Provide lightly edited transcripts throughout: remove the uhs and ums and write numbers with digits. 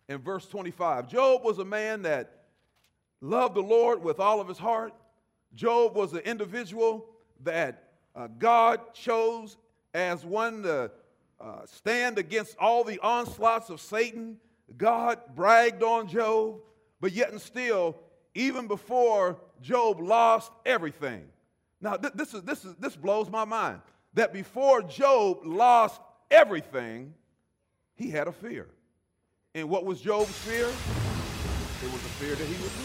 in verse 25. Job was a man that loved the Lord with all of his heart. Job was an individual that God chose as one to stand against all the onslaughts of Satan. God bragged on Job, but yet and still, even before Job lost everything. Now, this blows my mind, that before Job lost everything, he had a fear. And what was Job's fear? It was a fear that he would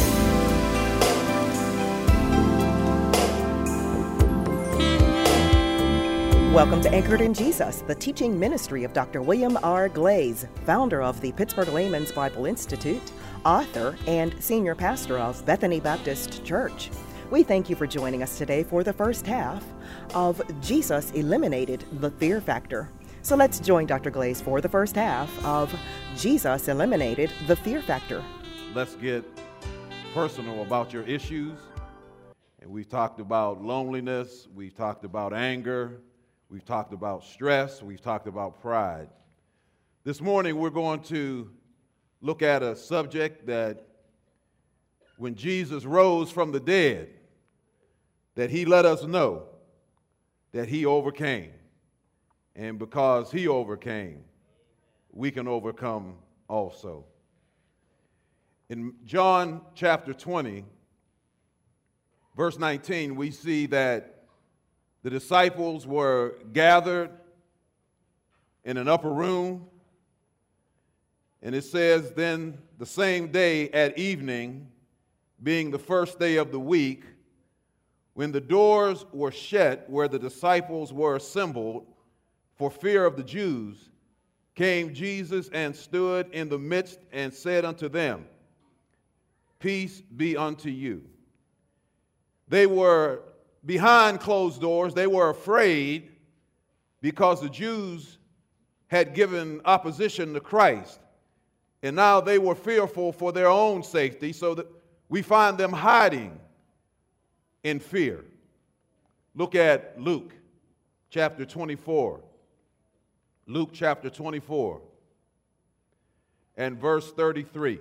lose. Welcome to Anchored in Jesus, the teaching ministry of Dr. William R. Glaze, founder of the Pittsburgh Layman's Bible Institute, author, and senior pastor of Bethany Baptist Church. We thank you for joining us today for the first half of Jesus Eliminated the Fear Factor. So let's join Dr. Glaze for the first half of Jesus Eliminated the Fear Factor. Let's get personal about your issues. And we've talked about loneliness, we've talked about anger, we've talked about stress, we've talked about pride. This morning we're going to look at a subject that when Jesus rose from the dead, that he let us know that he overcame. And because he overcame, we can overcome also. In John chapter 20, verse 19, we see that the disciples were gathered in an upper room. And it says, then the same day at evening, being the first day of the week, when the doors were shut where the disciples were assembled for fear of the Jews, came Jesus and stood in the midst and said unto them, Peace be unto you. They were behind closed doors. They were afraid because the Jews had given opposition to Christ. And now they were fearful for their own safety, so that we find them hiding in fear. Look at Luke chapter 24. Luke chapter 24 and verse 33.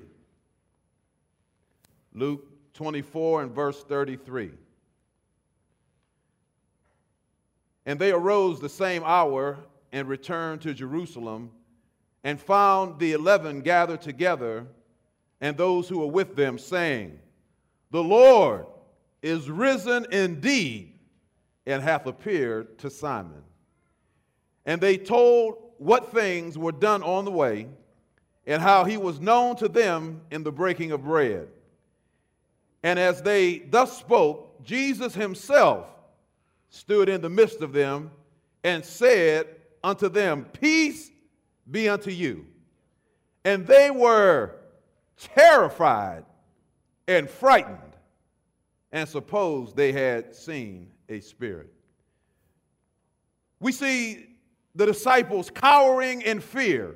Luke 24 and verse 33. And they arose the same hour and returned to Jerusalem and found the 11 gathered together and those who were with them, saying, The Lord is risen indeed and hath appeared to Simon. And they told what things were done on the way and how he was known to them in the breaking of bread. And as they thus spoke, Jesus himself stood in the midst of them and said unto them, Peace be unto you. And they were terrified and frightened and supposed they had seen a spirit. We see the disciples cowering in fear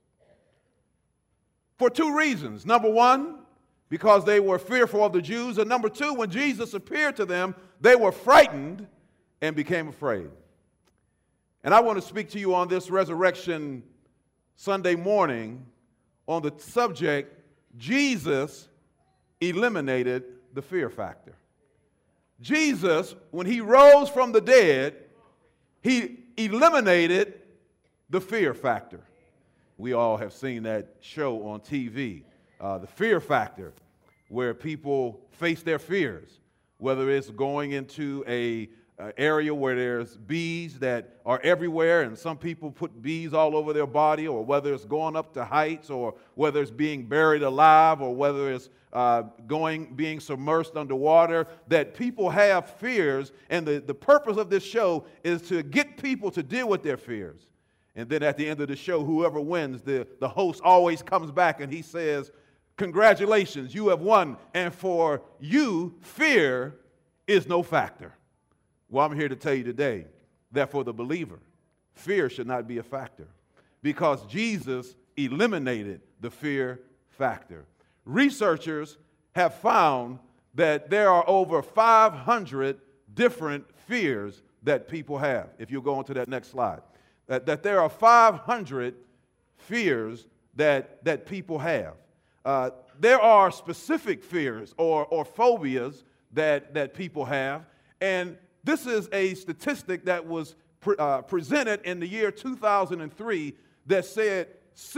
for two reasons. Number one, because they were fearful of the Jews. And number two, when Jesus appeared to them, they were frightened and became afraid. And I want to speak to you on this Resurrection Sunday morning on the subject, Jesus eliminated the fear factor. Jesus, when he rose from the dead, he eliminated the fear factor. We all have seen that show on TV, The Fear Factor, where people face their fears, whether it's going into a area where there's bees that are everywhere, and some people put bees all over their body, or whether it's going up to heights, or whether it's being buried alive, or whether it's being submerged underwater, that people have fears, and the purpose of this show is to get people to deal with their fears. And then at the end of the show, whoever wins, the host always comes back and he says, congratulations, you have won, and for you, fear is no factor. Well, I'm here to tell you today that for the believer, fear should not be a factor because Jesus eliminated the fear factor. Researchers have found that there are over 500 different fears that people have. If you go on to that next slide, that there are 500 fears that people have. There are specific fears or phobias that people have, and this is a statistic that was presented in the year 2003 that said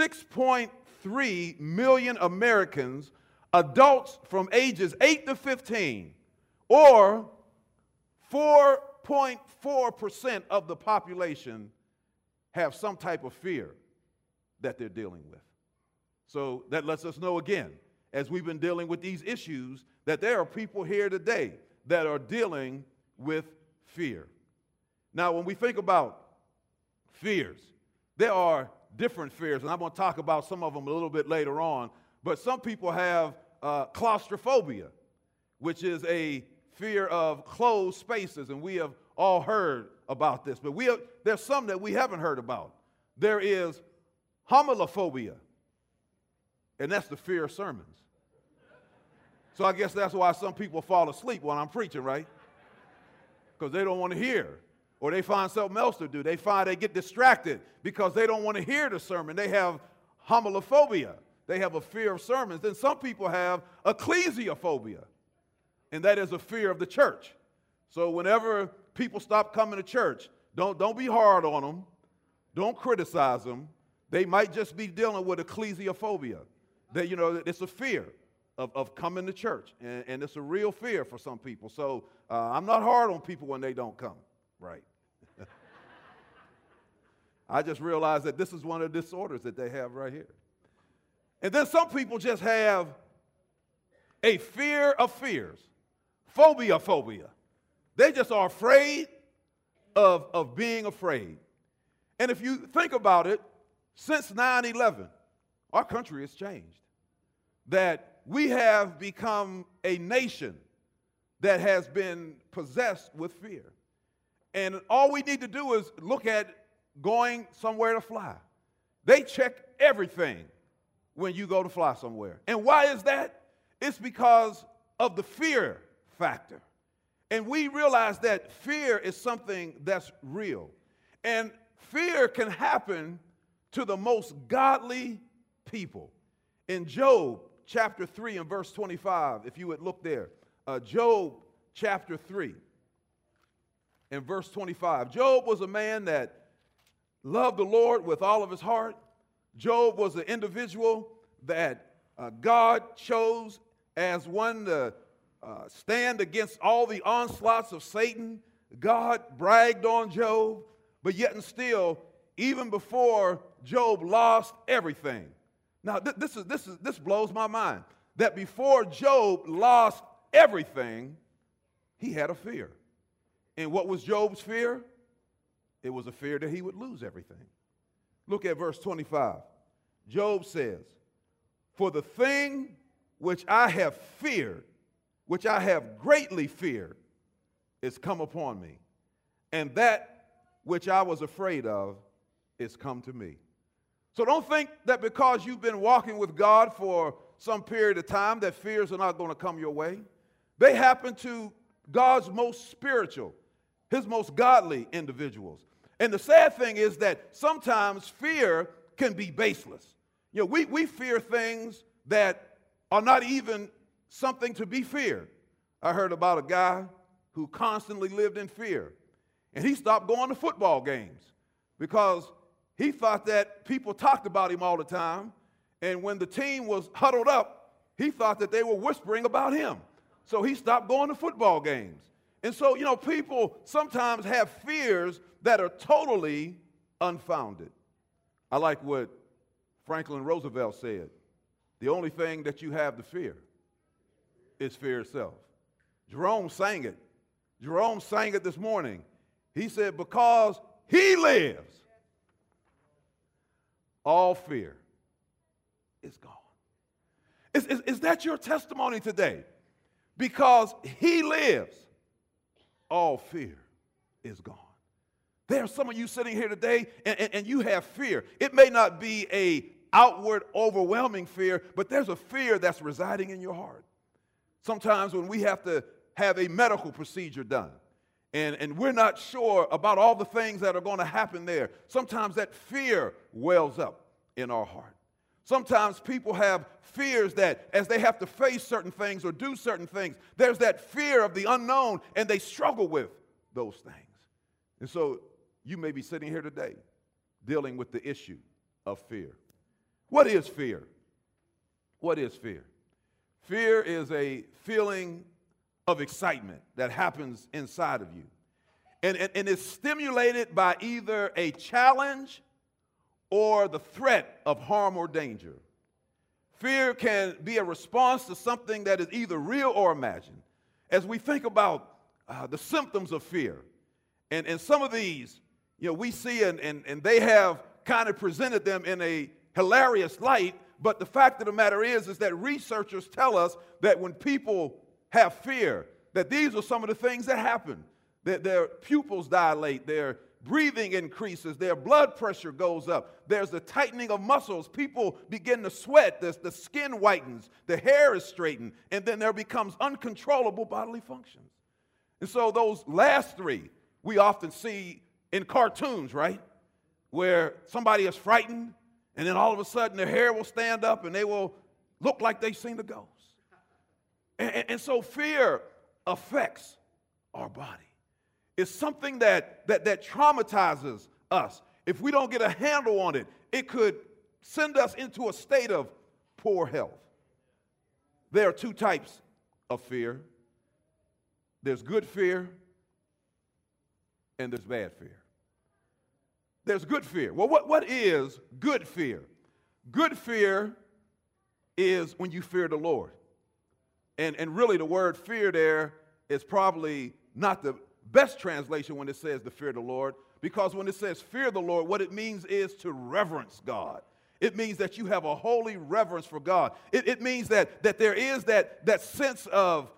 6.3 million Americans, adults from ages 8 to 15, or 4.4% of the population, have some type of fear that they're dealing with. So that lets us know again, as we've been dealing with these issues, that there are people here today that are dealing with fear. Now, when we think about fears, there are different fears, and I'm going to talk about some of them a little bit later on, but some people have claustrophobia, which is a fear of closed spaces, and we have all heard about this, but there's some that we haven't heard about. There is homilophobia, and that's the fear of sermons. So I guess that's why some people fall asleep when I'm preaching, right? Because they don't want to hear, or they find something else to do. They find they get distracted because they don't want to hear the sermon. They have homilophobia. They have a fear of sermons. Then some people have ecclesiophobia, and that is a fear of the church. So whenever people stop coming to church, don't be hard on them. Don't criticize them. They might just be dealing with ecclesiophobia. It's a fear of coming to church, and it's a real fear for some people. So I'm not hard on people when they don't come, right? I just realized that this is one of the disorders that they have right here. And then some people just have a fear of fears, phobia. They just are afraid of being afraid. And if you think about it, since 9/11, our country has changed. That we have become a nation that has been possessed with fear. And all we need to do is look at going somewhere to fly. They check everything when you go to fly somewhere. And why is that? It's because of the fear factor. And we realize that fear is something that's real. And fear can happen to the most godly people. In Job chapter 3 and verse 25, if you would look there, Job chapter 3 and verse 25. Job was a man that loved the Lord with all of his heart. Job was an individual that God chose as one to stand against all the onslaughts of Satan. God bragged on Job, but yet and still, even before Job lost everything. Now, this blows my mind, that before Job lost everything, he had a fear. And what was Job's fear? It was a fear that he would lose everything. Look at verse 25. Job says, "For the thing which I have feared, which I have greatly feared, is come upon me, and that which I was afraid of is come to me." So don't think that because you've been walking with God for some period of time that fears are not going to come your way. They happen to God's most spiritual, his most godly individuals. And the sad thing is that sometimes fear can be baseless. We fear things that are not even something to be feared. I heard about a guy who constantly lived in fear, and he stopped going to football games because he thought that people talked about him all the time, and when the team was huddled up, he thought that they were whispering about him. So he stopped going to football games. And so, people sometimes have fears that are totally unfounded. I like what Franklin Roosevelt said. The only thing that you have to fear is fear itself. Jerome sang it. Jerome sang it this morning. He said, because he lives, all fear is gone. Is that your testimony today? Because he lives, all fear is gone. There are some of you sitting here today and you have fear. It may not be an outward, overwhelming fear, but there's a fear that's residing in your heart. Sometimes when we have to have a medical procedure done, and we're not sure about all the things that are going to happen there, sometimes that fear wells up in our heart. Sometimes people have fears that as they have to face certain things or do certain things, there's that fear of the unknown, and they struggle with those things. And so you may be sitting here today dealing with the issue of fear. What is fear? What is fear? Fear is a feeling of excitement that happens inside of you. And it's stimulated by either a challenge or the threat of harm or danger. Fear can be a response to something that is either real or imagined. As we think about the symptoms of fear, and some of these, we see and they have kind of presented them in a hilarious light, but the fact of the matter is that researchers tell us that when people have fear, that these are some of the things that happen. That their pupils dilate, their breathing increases, their blood pressure goes up, there's a tightening of muscles, people begin to sweat, the skin whitens, the hair is straightened, and then there becomes uncontrollable bodily functions. And so those last three we often see in cartoons, right? Where somebody is frightened, and then all of a sudden their hair will stand up and they will look like they've seen a ghost. And so fear affects our body. It's something that traumatizes us. If we don't get a handle on it, it could send us into a state of poor health. There are two types of fear. There's good fear and there's bad fear. There's good fear. Well, what is good fear? Good fear is when you fear the Lord. And really the word fear there is probably not the best translation when it says the fear of the Lord, because when it says fear the Lord, what it means is to reverence God. It means that you have a holy reverence for God. It means that there is that sense of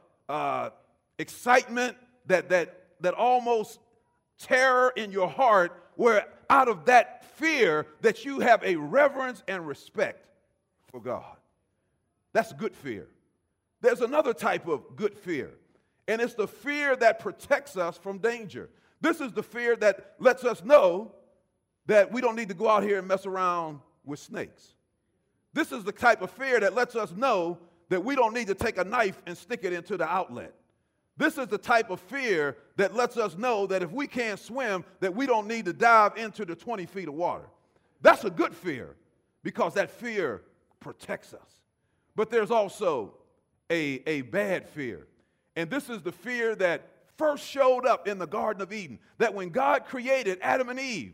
excitement, that almost terror in your heart, where out of that fear that you have a reverence and respect for God. That's good fear. There's another type of good fear, and it's the fear that protects us from danger. This is the fear that lets us know that we don't need to go out here and mess around with snakes. This is the type of fear that lets us know that we don't need to take a knife and stick it into the outlet. This is the type of fear that lets us know that if we can't swim, that we don't need to dive into the 20 feet of water. That's a good fear, because that fear protects us. But there's also a bad fear. And this is the fear that first showed up in the Garden of Eden, that when God created Adam and Eve,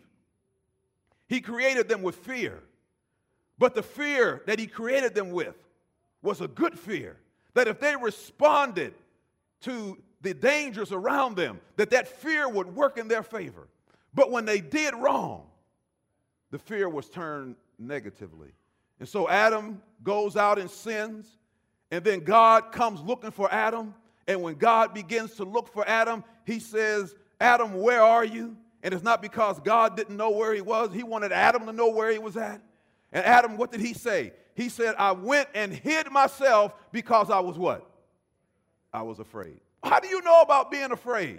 he created them with fear. But the fear that he created them with was a good fear, that if they responded to the dangers around them, that fear would work in their favor. But when they did wrong, the fear was turned negatively. And so Adam goes out and sins, and then God comes looking for Adam. And when God begins to look for Adam, he says, Adam, where are you? And it's not because God didn't know where he was. He wanted Adam to know where he was at. And Adam, what did he say? He said, I went and hid myself because I was what? I was afraid. How do you know about being afraid?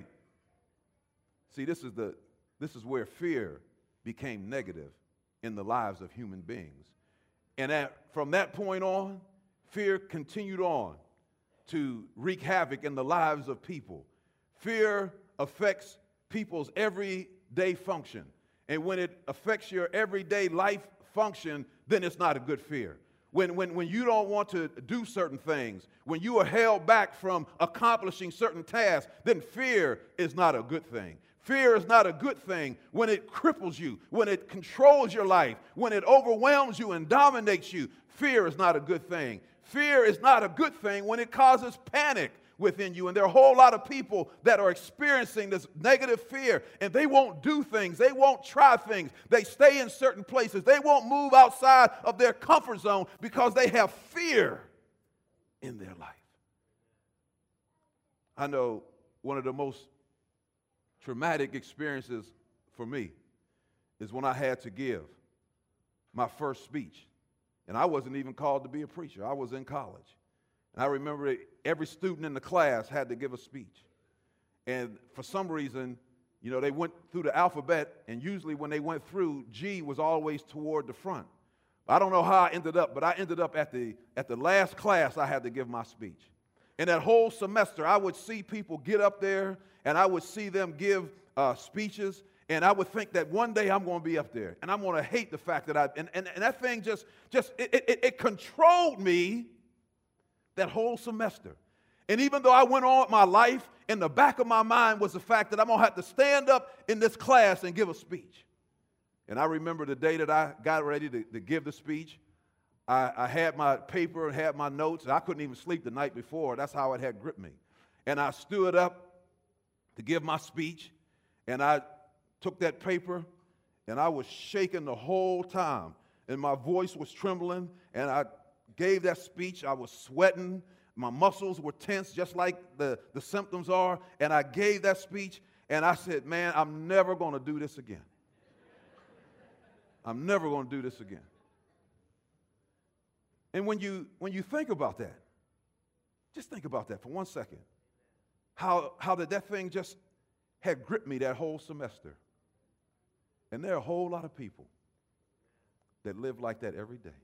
See, this is where fear became negative in the lives of human beings. And from that point on, fear continued on to wreak havoc in the lives of people. Fear affects people's everyday function. And when it affects your everyday life function, then it's not a good fear. When you don't want to do certain things, when you are held back from accomplishing certain tasks, then fear is not a good thing. Fear is not a good thing when it cripples you, when it controls your life, when it overwhelms you and dominates you. Fear is not a good thing. Fear is not a good thing when it causes panic within you. And there are a whole lot of people that are experiencing this negative fear, and they won't do things. They won't try things. They stay in certain places. They won't move outside of their comfort zone because they have fear in their life. I know one of the most traumatic experiences for me is when I had to give my first speech. And I wasn't even called to be a preacher. I was in college. And I remember every student in the class had to give a speech. And for some reason, they went through the alphabet, and usually when they went through, G was always toward the front. I don't know how I ended up, but I ended up at the last class I had to give my speech. And that whole semester, I would see people get up there, and I would see them give speeches, and I would think that one day I'm going to be up there, and I'm going to hate the fact that and that thing it controlled me that whole semester. And even though I went on with my life, in the back of my mind was the fact that I'm going to have to stand up in this class and give a speech. And I remember the day that I got ready to give the speech, I had my paper and had my notes, and I couldn't even sleep the night before. That's how it had gripped me. And I stood up to give my speech, and I took that paper, and I was shaking the whole time, and my voice was trembling, and I gave that speech. I was sweating. My muscles were tense, just like the symptoms are, and I gave that speech, and I said, man, I'm never going to do this again. I'm never going to do this again. And when you think about that, just think about that for 1 second. How that thing just had gripped me that whole semester. And there are a whole lot of people that live like that every day.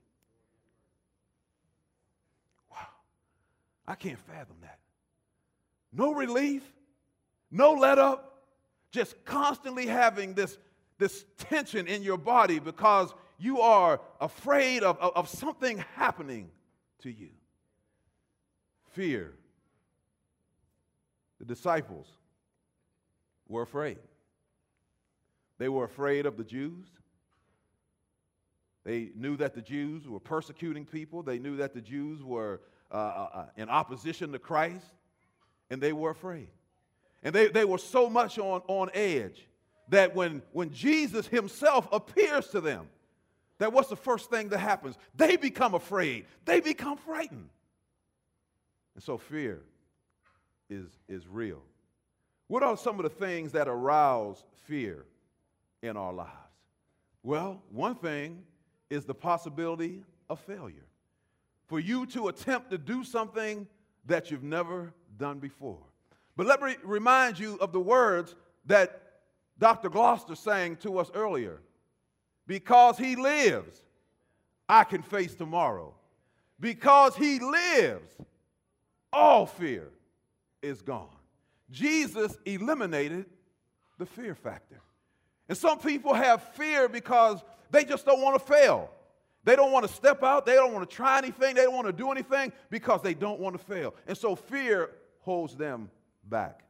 Wow. I can't fathom that. No relief, no let up, just constantly having this tension in your body because you are afraid of something happening to you. Fear. The disciples were afraid. They were afraid of the Jews. They knew that the Jews were persecuting people. They knew that the Jews were in opposition to Christ, and they were afraid. And they were so much on edge that when Jesus himself appears to them, that what's the first thing that happens? They become afraid. They become frightened. And so fear is real. What are some of the things that arouse fear in our lives? Well, one thing is the possibility of failure. For you to attempt to do something that you've never done before. But let me remind you of the words that Dr. Gloucester sang to us earlier. Because he lives, I can face tomorrow. Because he lives, all fear is gone. Jesus eliminated the fear factor. And some people have fear because they just don't want to fail. They don't want to step out. They don't want to try anything. They don't want to do anything because they don't want to fail. And so fear holds them back.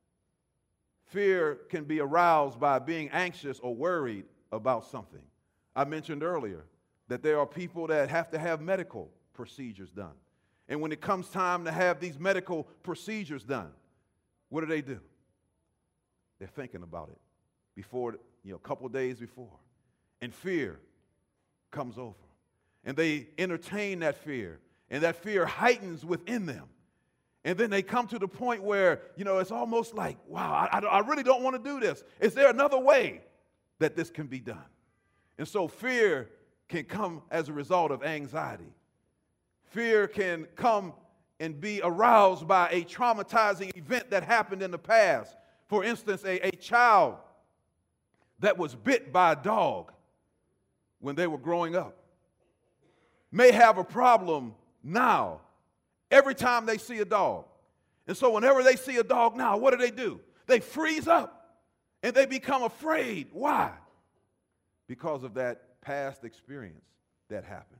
Fear can be aroused by being anxious or worried about something. I mentioned earlier that there are people that have to have medical procedures done. And when it comes time to have these medical procedures done, what do? They're thinking about it before, a couple of days before. And fear comes over. And they entertain that fear. And that fear heightens within them. And then they come to the point where, it's almost like, wow, I really don't want to do this. Is there another way that this can be done? And so fear can come as a result of anxiety. Fear can come and be aroused by a traumatizing event that happened in the past. For instance, a child that was bit by a dog when they were growing up may have a problem now every time they see a dog. And so whenever they see a dog now, what do? They freeze up and they become afraid. Why? Because of that past experience that happened.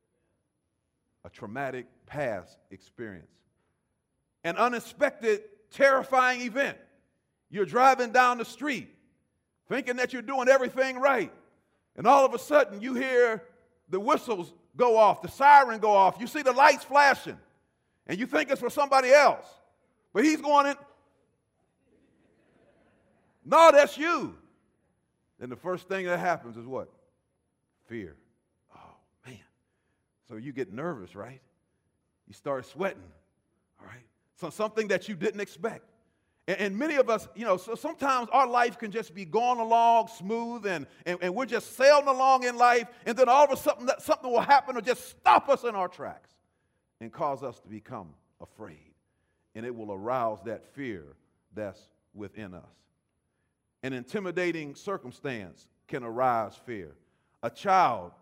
A traumatic past experience. An unexpected, terrifying event. You're driving down the street thinking that you're doing everything right. And all of a sudden you hear the whistles go off, the siren go off. You see the lights flashing. And you think it's for somebody else. But he's going in. No, that's you. Then the first thing that happens is what? Fear. Oh, man. So you get nervous, right? You start sweating, all right? So something that you didn't expect. And many of us, so sometimes our life can just be going along smooth and we're just sailing along in life, and then all of a sudden something will happen to just stop us in our tracks and cause us to become afraid. And it will arouse that fear that's within us. An intimidating circumstance can arouse fear. A child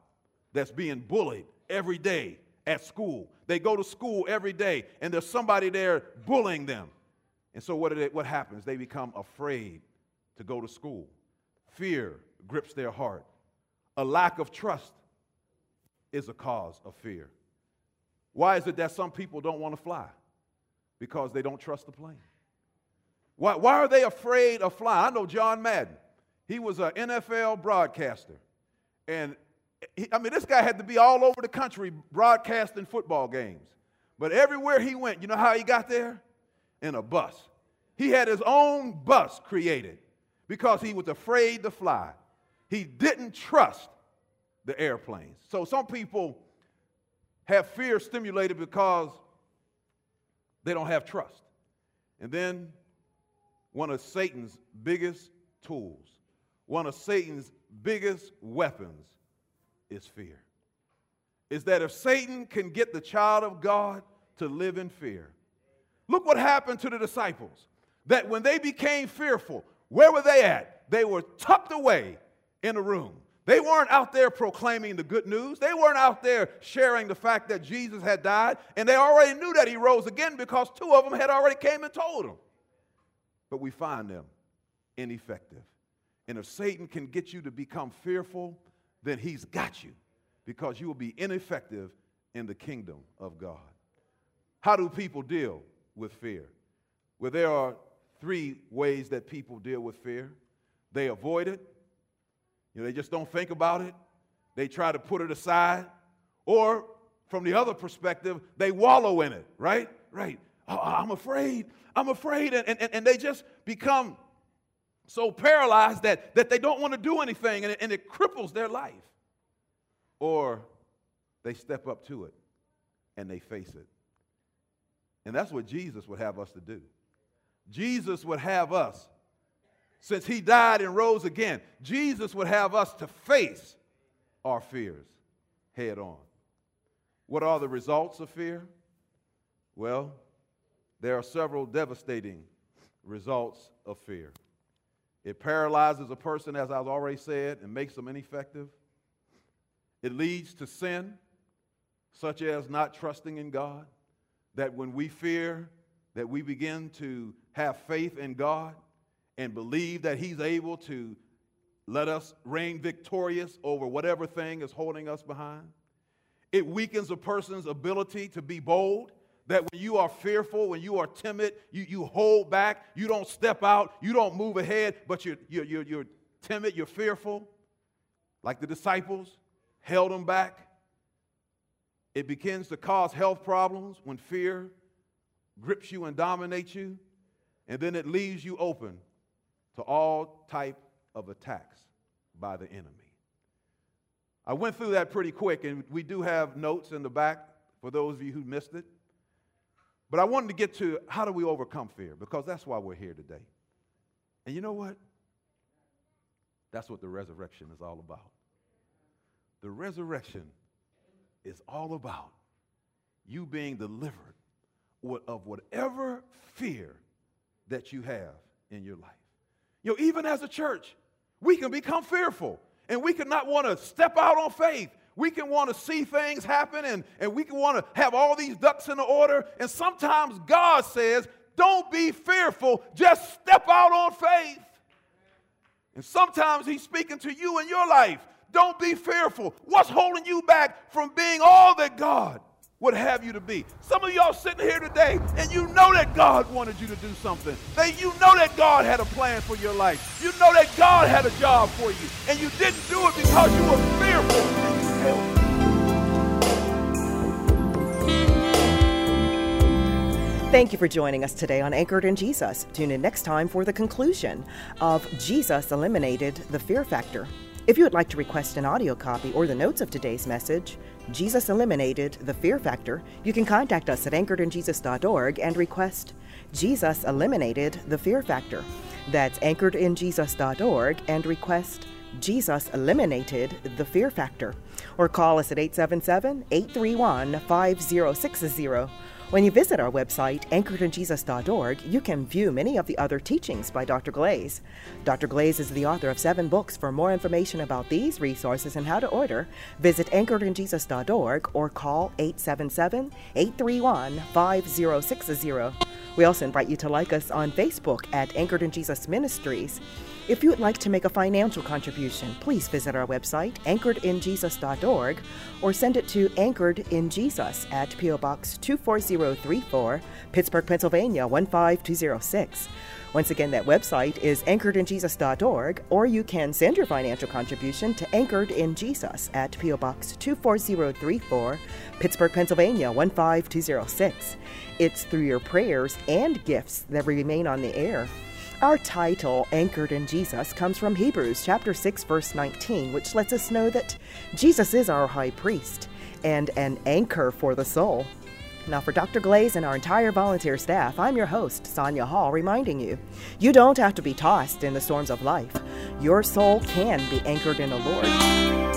that's being bullied every day at school. They go to school every day, and there's somebody there bullying them. And so what happens? They become afraid to go to school. Fear grips their heart. A lack of trust is a cause of fear. Why is it that some people don't want to fly? Because they don't trust the plane. Why are they afraid of flying? I know John Madden. He was an NFL broadcaster. And this guy had to be all over the country broadcasting football games. But everywhere he went, you know how he got there? In a bus. He had his own bus created because he was afraid to fly. He didn't trust the airplanes. So some people have fear stimulated because they don't have trust. And then one of Satan's biggest tools, one of Satan's biggest weapons is fear. Is that if Satan can get the child of God to live in fear, look what happened to the disciples. That when they became fearful, where were they at? They were tucked away in a room. They weren't out there proclaiming the good news. They weren't out there sharing the fact that Jesus had died, and they already knew that he rose again because two of them had already came and told them. But we find them ineffective. And if Satan can get you to become fearful, then he's got you because you will be ineffective in the kingdom of God. How do people deal with fear? Well, there are three ways that people deal with fear. They avoid it. They just don't think about it. They try to put it aside. Or from the other perspective, they wallow in it, right? Right. Oh, I'm afraid. And they just become so paralyzed that they don't want to do anything, and it cripples their life. Or they step up to it and they face it. And that's what Jesus would have us to do. Jesus would have us, since he died and rose again, Jesus would have us to face our fears head on. What are the results of fear? Well, there are several devastating results of fear. It paralyzes a person, as I've already said, and makes them ineffective. It leads to sin, such as not trusting in God, that when we fear, that we begin to have faith in God and believe that he's able to let us reign victorious over whatever thing is holding us behind. It weakens a person's ability to be bold, that when you are fearful, when you are timid, you hold back, you don't step out, you don't move ahead, but you're timid, you're fearful, like the disciples held them back. It begins to cause health problems when fear grips you and dominates you, and then it leaves you open to all type of attacks by the enemy. I went through that pretty quick, and we do have notes in the back for those of you who missed it. But I wanted to get to how do we overcome fear, because that's why we're here today. And you know what? That's what the resurrection is all about. The resurrection is all about you being delivered of whatever fear that you have in your life. Even as a church, we can become fearful, and we can not want to step out on faith. We can want to see things happen, and we can want to have all these ducks in the order. And sometimes God says, don't be fearful, just step out on faith. And sometimes he's speaking to you in your life. Don't be fearful. What's holding you back from being all that God would have you to be? Some of y'all sitting here today, and you know that God wanted you to do something. You know that God had a plan for your life. You know that God had a job for you, and you didn't do it because you were fearful, and you failed. Thank you for joining us today on Anchored in Jesus. Tune in next time for the conclusion of Jesus Eliminated the Fear Factor. If you would like to request an audio copy or the notes of today's message, Jesus Eliminated the Fear Factor, you can contact us at anchoredinjesus.org and request Jesus Eliminated the Fear Factor. That's anchoredinjesus.org and request Jesus Eliminated the Fear Factor. Or call us at 877-831-5060. When you visit our website, anchoredinjesus.org, you can view many of the other teachings by Dr. Glaze. Dr. Glaze is the author of 7 books. For more information about these resources and how to order, visit anchoredinjesus.org or call 877-831-5060. We also invite you to like us on Facebook at Anchored in Jesus Ministries. If you would like to make a financial contribution, please visit our website, anchoredinjesus.org, or send it to Anchored in Jesus at P.O. Box 24034, Pittsburgh, Pennsylvania 15206. Once again, that website is anchoredinjesus.org, or you can send your financial contribution to Anchored in Jesus at P.O. Box 24034, Pittsburgh, Pennsylvania 15206. It's through your prayers and gifts that remain on the air. Our title, Anchored in Jesus, comes from Hebrews chapter 6, verse 19, which lets us know that Jesus is our high priest and an anchor for the soul. Now, for Dr. Glaze and our entire volunteer staff, I'm your host, Sonia Hall, reminding you, you don't have to be tossed in the storms of life. Your soul can be anchored in the Lord.